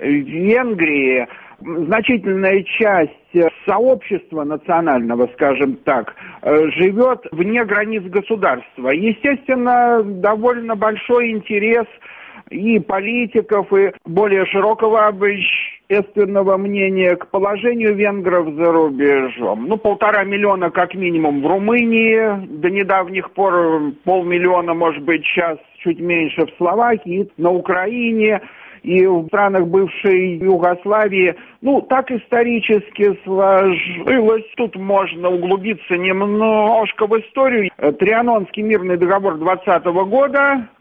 Венгрии. Значительная часть сообщества национального, скажем так, живет вне границ государства. Естественно, довольно большой интерес и политиков, и более широкого общественного мнения к положению венгров за рубежом. Ну, полтора миллиона как минимум в Румынии, до недавних пор полмиллиона, может быть, сейчас чуть меньше в Словакии, на Украине и в странах бывшей Югославии. Ну, так исторически сложилось. Тут можно углубиться немножко в историю. Трианонский мирный договор двадцатого года,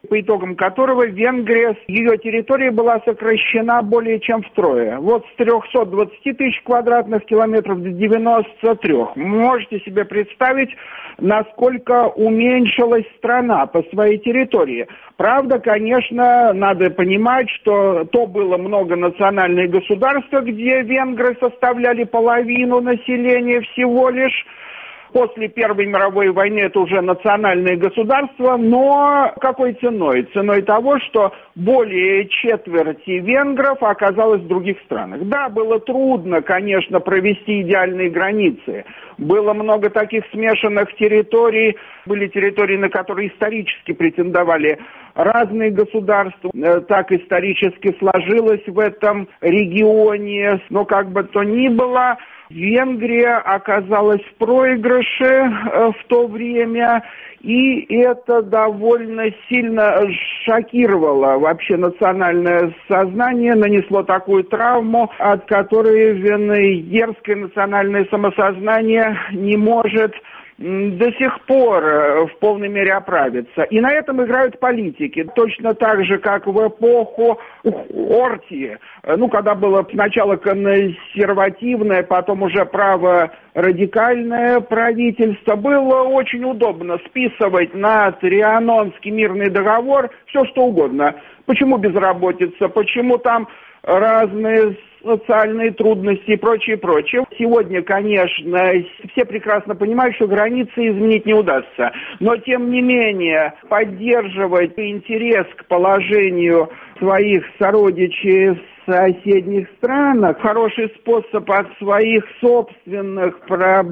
по итогам которого Венгрия, ее территория была сокращена более чем втрое. Вот с трехсот двадцати тысяч квадратных километров до девяноста трёх. Можете себе представить, насколько уменьшилась страна по своей территории. Правда, конечно, надо понимать, что то было многонациональное государство, где венгры составляли половину населения всего лишь. После Первой мировой войны это уже национальное государство, но какой ценой? Ценой того, что более четверти венгров оказалось в других странах. Да, было трудно, конечно, провести идеальные границы. Было много таких смешанных территорий, были территории, на которые исторически претендовали разные государства. Так исторически сложилось в этом регионе, но как бы то ни было, Венгрия оказалась в проигрыше в то время, и это довольно сильно шокировало вообще национальное сознание, нанесло такую травму, от которой венгерское национальное самосознание не может до сих пор в полной мере оправиться. И на этом играют политики. Точно так же, как в эпоху Орти, ну, когда было сначала консервативное, потом уже праворадикальное правительство, было очень удобно списывать на Трианонский мирный договор все что угодно. Почему безработица, почему там разные социальные трудности и прочее, прочее. Сегодня, конечно, все прекрасно понимают, что границы изменить не удастся. Но, тем не менее, поддерживать интерес к положению своих сородичей в соседних странах — хороший способ от своих собственных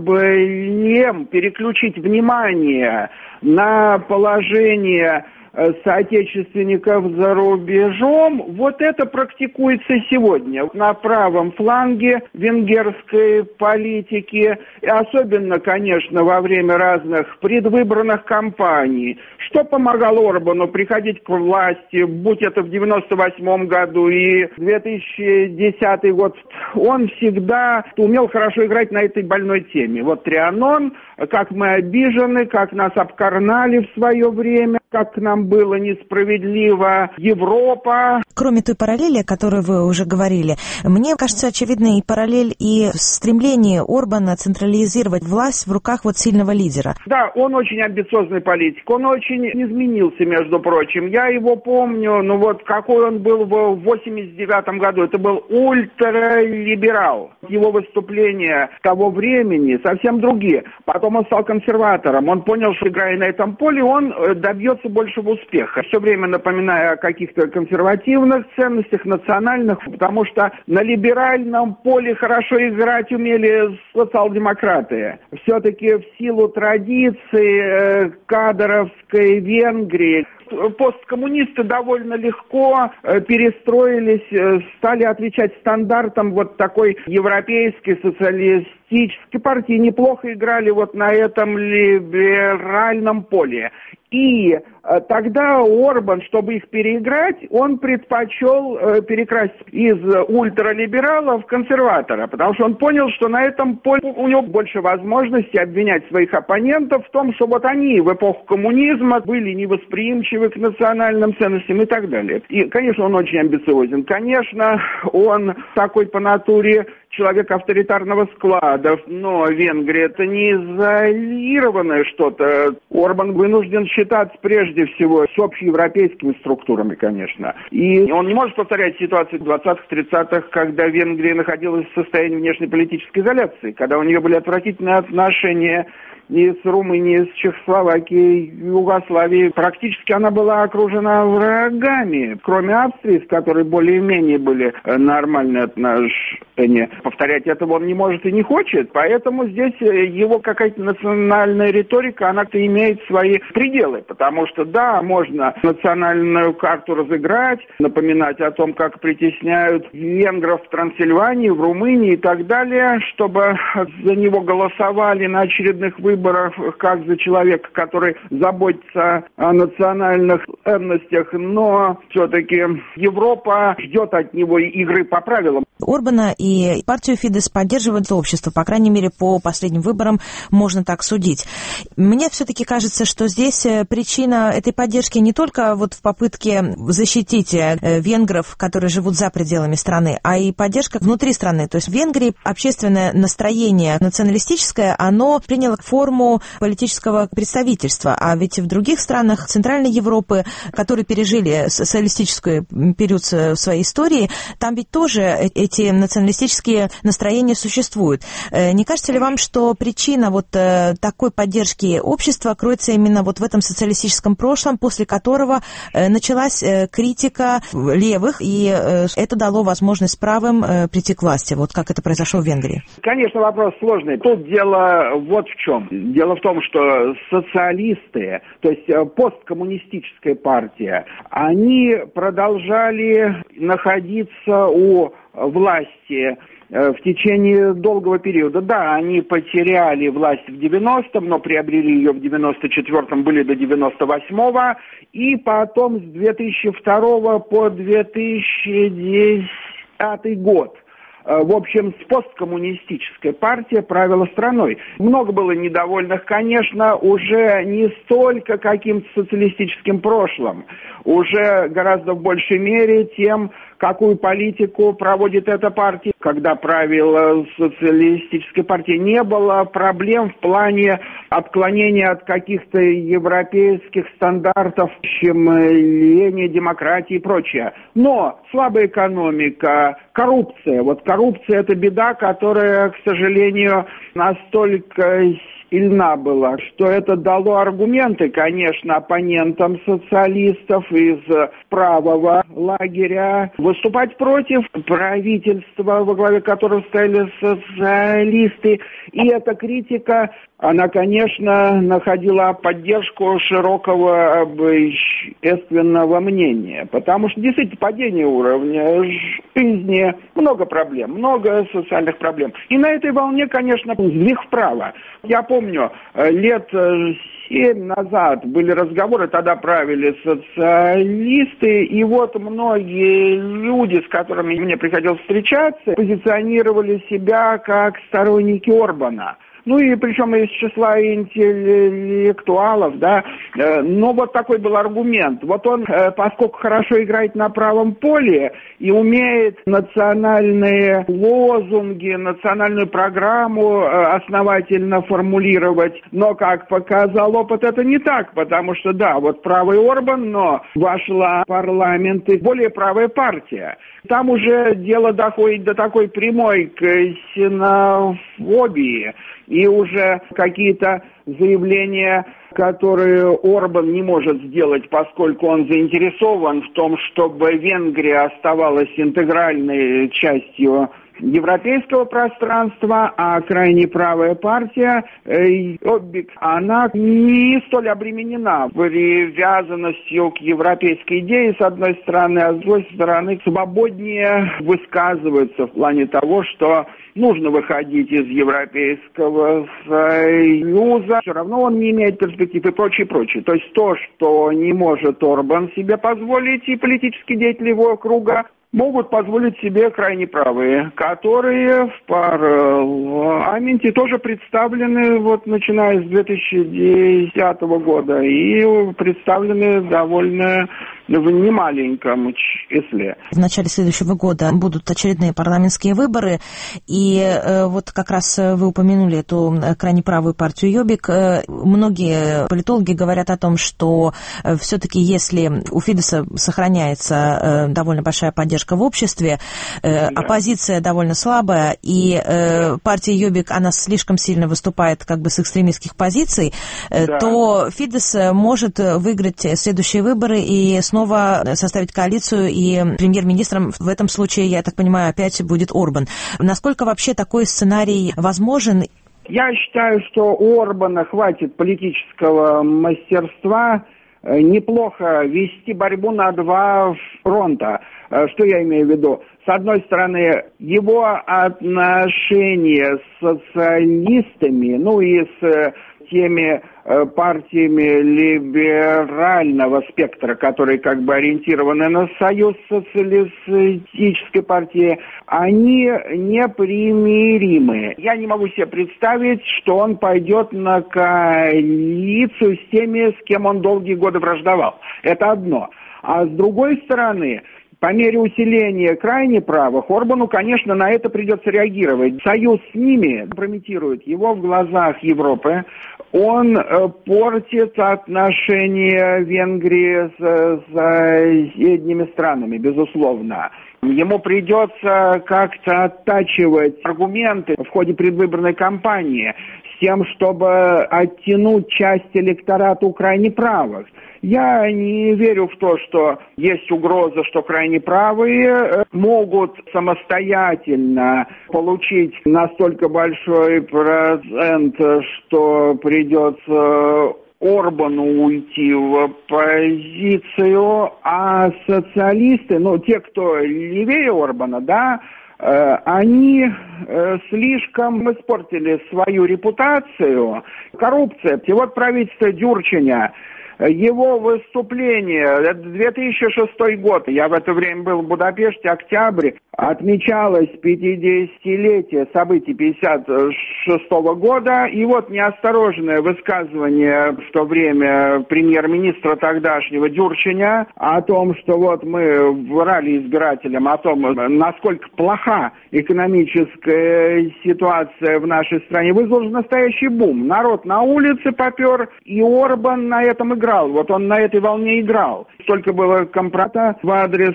проблем переключить внимание на положение соотечественников за рубежом. Вот это практикуется сегодня на правом фланге венгерской политики, и особенно, конечно, во время разных предвыборных кампаний. Что помогало Орбану приходить к власти, будь это в девяносто восьмом году и две тысячи десятый год, он всегда умел хорошо играть на этой больной теме. Вот Трианон, как мы обижены, как нас обкарнали в свое время, как к нам было несправедливо Европа. Кроме той параллели, о которой вы уже говорили, мне кажется очевидной и параллель и стремление Орбана централизировать власть в руках вот сильного лидера. Да, он очень амбициозный политик, он очень изменился, между прочим. Я его помню, ну вот какой он был в восемьдесят девятом году, это был ультралиберал. Его выступления того времени совсем другие. Потом он стал консерватором, он понял, что играя на этом поле, он добьется большего успеха. Все время напоминая о каких-то консервативных ценностях, национальных, потому что на либеральном поле хорошо играть умели социал-демократы. Все-таки в силу традиции кадровской Венгрии посткоммунисты довольно легко перестроились, стали отвечать стандартам вот такой европейской социалистической партии, неплохо играли вот на этом либеральном поле. И тогда Орбан, чтобы их переиграть, он предпочел перекрасить из ультралиберала в консерватора, потому что он понял, что на этом поле у него больше возможностей обвинять своих оппонентов в том, что вот они в эпоху коммунизма были невосприимчивы к национальным ценностям и так далее. И, конечно, он очень амбициозен. Конечно, он такой по натуре человек авторитарного склада, но Венгрия — это не изолированное что-то. Орбан вынужден считаться прежде всего с общеевропейскими структурами, конечно. И он не может повторять ситуацию двадцатых-тридцатых, когда Венгрия находилась в состоянии внешнеполитической изоляции, когда у нее были отвратительные отношения и с Румынией, и с Чехословакией, Югославией. Практически она была окружена врагами, кроме Австрии, с которой более-менее были нормальные отношения. Повторять этого он не может и не хочет, поэтому здесь его какая-то национальная риторика, она-то имеет свои пределы, потому что, да, можно национальную карту разыграть, напоминать о том, как притесняют венгров в Трансильвании, в Румынии и так далее, чтобы за него голосовали на очередных выборах выборах как за человека, который заботится о национальных ценностях, но все-таки Европа ждет от него игры по правилам. Орбана и партию Фидес поддерживает общество, по крайней мере, по последним выборам можно так судить. Мне все-таки кажется, что здесь причина этой поддержки не только вот в попытке защитить венгров, которые живут за пределами страны, а и поддержка внутри страны. То есть в Венгрии общественное настроение националистическое, оно приняло форму политического представительства, а ведь в других странах Центральной Европы, которые пережили социалистический период в своей истории, там ведь тоже эти националистические настроения существуют. Не кажется ли вам, что причина вот такой поддержки общества кроется именно вот в этом социалистическом прошлом, после которого началась критика левых, и это дало возможность правым прийти к власти, вот как это произошло в Венгрии? Конечно, вопрос сложный. Тут дело вот в чем. Дело в том, что социалисты, то есть посткоммунистическая партия, они продолжали находиться у власти в течение долгого периода. Да, они потеряли власть в девяностом, но приобрели ее в девяносто четвёртом, были до девяносто восьмого, и потом с две тысячи второго по две тысячи десятый год. В общем, посткоммунистическая партия правила страной. Много было недовольных, конечно, уже не столько каким-то социалистическим прошлым, уже гораздо в большей мере тем, какую политику проводит эта партия. Когда правила социалистической партии, не было проблем в плане отклонения от каких-то европейских стандартов, щемления демократии и прочее. Но слабая экономика, коррупция. Вот коррупция – это беда, которая, к сожалению, настолько сильна была, что это дало аргументы, конечно, оппонентам социалистов из правого лагеря выступать против правительства, во главе которого стояли социалисты. И эта критика, она, конечно, находила поддержку широкого общественного мнения, потому что действительно падение уровня жизни, много проблем, много социальных проблем. И на этой волне, конечно, сдвиг вправо. Я помню, лет семь назад были разговоры, тогда правили социалисты, и вот многие люди, с которыми мне приходилось встречаться, позиционировали себя как сторонники Орбана. Ну и причем из числа интеллектуалов, да, но вот такой был аргумент. Вот он, поскольку хорошо играет на правом поле и умеет национальные лозунги, национальную программу основательно формулировать, но, как показал опыт, это не так, потому что, да, вот правый Орбан, но вошла в парламент и более правая партия. Там уже дело доходит до такой прямой ксенофобии, и уже какие-то заявления, которые Орбан не может сделать, поскольку он заинтересован в том, чтобы Венгрия оставалась интегральной частью европейского пространства, а крайне правая партия, Йоббик, она не столь обременена привязанностью к европейской идее, с одной стороны, а с другой стороны, свободнее высказывается в плане того, что нужно выходить из Европейского Союза, все равно он не имеет перспектив и прочее, прочее. То есть то, что не может Орбан себе позволить, и политические деятели его круга могут позволить себе крайне правые, которые в парламенте тоже представлены, вот начиная с две тысячи десятого года, и представлены довольно в немаленьком числе. В начале следующего года будут очередные парламентские выборы, и э, вот как раз вы упомянули эту крайне правую партию Йоббик. Э, многие политологи говорят о том, что э, все-таки если у Фидеса сохраняется э, довольно большая поддержка в обществе, э, да. оппозиция довольно слабая, и э, партия Йоббик, она слишком сильно выступает как бы с экстремистских позиций, э, да. то Фидес может выиграть следующие выборы и снова снова составить коалицию, и премьер-министром в этом случае, я так понимаю, опять будет Орбан. Насколько вообще такой сценарий возможен? Я считаю, что у Орбана хватит политического мастерства неплохо вести борьбу на два фронта. Что я имею в виду? С одной стороны, его отношения с социалистами, ну и с теми партиями либерального спектра, которые как бы ориентированы на союз социалистической партии, они непримиримы. Я не могу себе представить, что он пойдет на коалицию с теми, с кем он долгие годы враждовал. Это одно. А с другой стороны, по мере усиления крайне правых, Орбану, конечно, на это придется реагировать. Союз с ними компрометирует его в глазах Европы. Он э, портит отношения Венгрии с соседними странами, безусловно. Ему придется как-то оттачивать аргументы в ходе предвыборной кампании с тем, чтобы оттянуть часть электората у крайне правых. Я не верю в то, что есть угроза, что крайне правые могут самостоятельно получить настолько большой процент, что придется Орбану уйти в оппозицию, а социалисты, ну, те, кто левее Орбана, да, э, они э, слишком испортили свою репутацию. Коррупция. И вот правительство Дюрченя, его выступление, это две тысячи шестой год, я в это время был в Будапеште, октябрь, отмечалось пятидесятилетие событий пятьдесят шестого года, и вот неосторожное высказывание в то время премьер-министра тогдашнего Дюрченя о том, что вот мы врали избирателям о том, насколько плоха экономическая ситуация в нашей стране, вызвал настоящий бум. Народ на улице попер, и Орбан на этом играл. Вот он на этой волне играл. Столько было компрота в адрес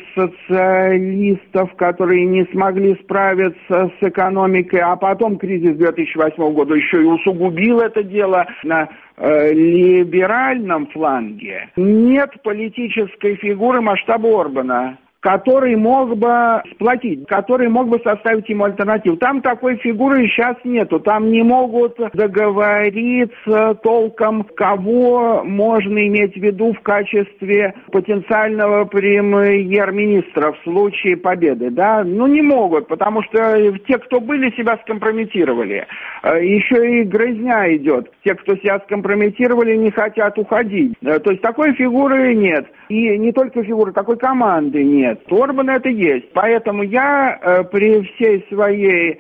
социалистов, которые не смогли справиться с экономикой, а потом кризис две тысячи восьмого года еще и усугубил это дело на э, либеральном фланге. Нет политической фигуры масштаба Орбана, который мог бы сплотить, который мог бы составить ему альтернативу. Там такой фигуры сейчас нету. Там не могут договориться толком, кого можно иметь в виду в качестве потенциального премьер-министра в случае победы. Да? Ну, не могут, потому что те, кто были, себя скомпрометировали. Еще и грызня идет. Те, кто себя скомпрометировали, не хотят уходить. То есть такой фигуры нет. И не только фигуры, такой команды нет. У Орбана это есть. Поэтому я э, при всей своей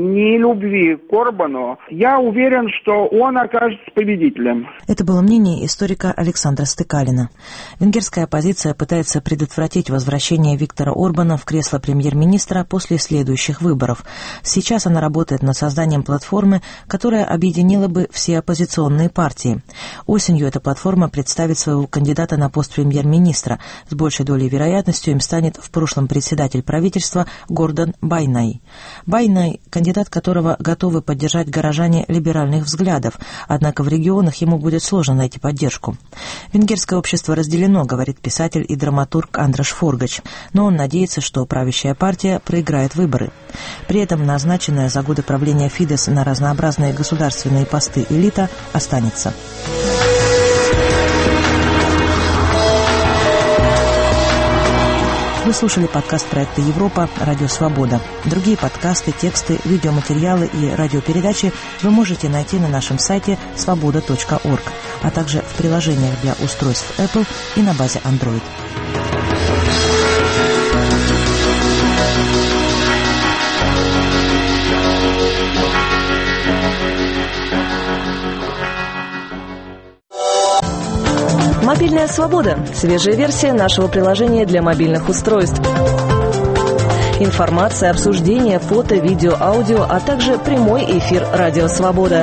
нелюбви к Орбану, я уверен, что он окажется победителем. Это было мнение историка Александра Стыкалина. Венгерская оппозиция пытается предотвратить возвращение Виктора Орбана в кресло премьер-министра после следующих выборов. Сейчас она работает над созданием платформы, которая объединила бы все оппозиционные партии. Осенью эта платформа представит своего кандидата на пост премьер-министра. С большей долей вероятностью им станет в прошлом председатель правительства Гордон Байнай. Байнай – кандидат которого готовы поддержать горожане либеральных взглядов, однако в регионах ему будет сложно найти поддержку. Венгерское общество разделено, говорит писатель и драматург Андраш Форгач, но он надеется, что правящая партия проиграет выборы. При этом назначенная за годы правления Фидес на разнообразные государственные посты элита останется. Вы слушали подкаст проекта «Европа. Радио Свобода». Другие подкасты, тексты, видеоматериалы и радиопередачи вы можете найти на нашем сайте свобода точка орг, а также в приложениях для устройств Apple и на базе Android. Мобильная свобода – свежая версия нашего приложения для мобильных устройств. Информация, обсуждение, фото, видео, аудио, а также прямой эфир «Радио Свобода».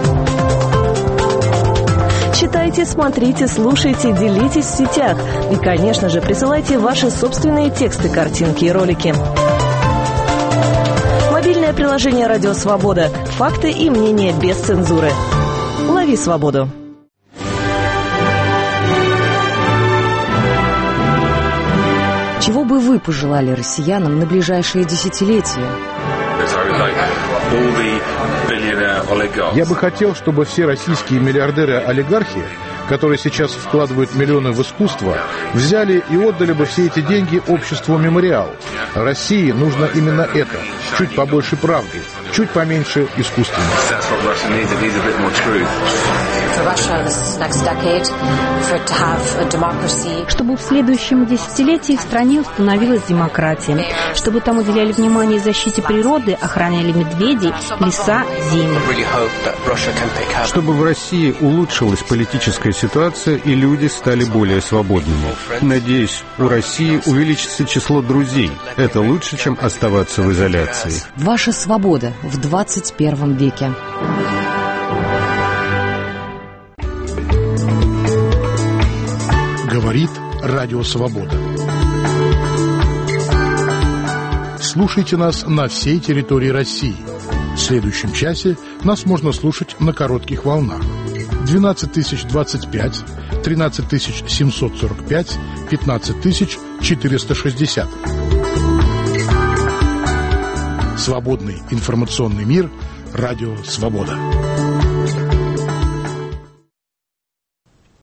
Читайте, смотрите, слушайте, делитесь в сетях. И, конечно же, присылайте ваши собственные тексты, картинки и ролики. Мобильное приложение «Радио Свобода». Факты и мнения без цензуры. Лови свободу. Чего бы вы пожелали россиянам на ближайшие десятилетия? Я бы хотел, чтобы все российские миллиардеры-олигархи, которые сейчас вкладывают миллионы в искусство, взяли и отдали бы все эти деньги обществу «Мемориал». России нужно именно это. Чуть побольше правды, чуть поменьше искусственности. Чтобы в следующем десятилетии в стране установилась демократия, чтобы там уделяли внимание защите природы, охраняли медведей, леса, земли. Чтобы в России улучшилась политическая ситуация и люди стали более свободными. Надеюсь, у России увеличится число друзей. Это лучше, чем оставаться в изоляции. Ваша свобода в двадцать первом веке. Говорит Радио Свобода. Слушайте нас на всей территории России. В следующем часе нас можно слушать на коротких волнах. двенадцать тысяч двадцать пять, тринадцать тысяч семьсот сорок пять, пятнадцать тысяч четыреста шестьдесят. Свободный информационный мир. Радио Свобода.